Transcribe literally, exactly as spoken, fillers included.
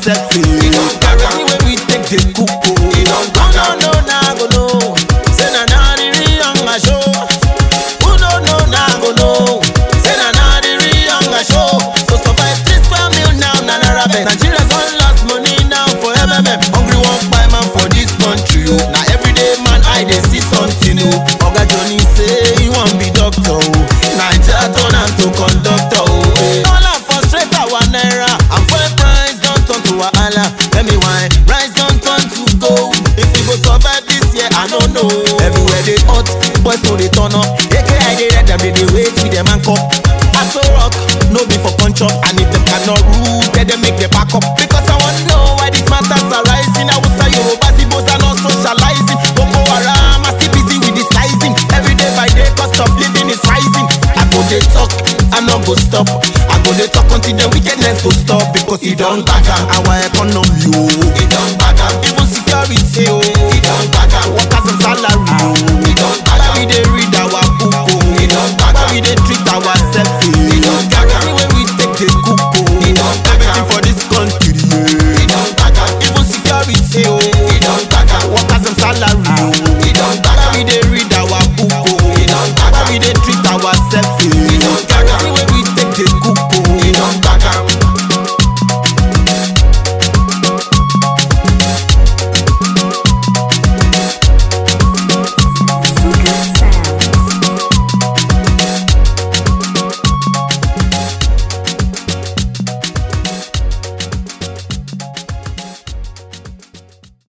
selfie. Anyway we take the cook. No no na go no. Say na na the young show. Who no no na go no. Say na na the young show. So survive this family now na na rabbit. Nigerians don't lost money now for M M M. Hungry won't buy man for this country. Oh. Now everyday man I dey see something. Oh. Oga Johnny say he want be doctor. Oh. Naija turn am to conductor. Oh. Dollar for straight our naira. And fuel price don't turn to wahala. Tell me why rice don't turn to gold. If we go survive this year, I don't know. Everywhere they hot, boys no they turn up. A K I they red, they they wait with them and cup. I so rock, no be for punch up. And if them cannot rule, then they make the back up. Because I want to know why these matters are rising. I was say Yoruba, Igbos are not socializing. Boko Haram, I still busy with disguising. Every day by day, cost of living is rising. I go they talk, I not go stop. I go they talk until the wickedness go stop. Because it don't back up our economy, oh. It don't back up, even security, oh.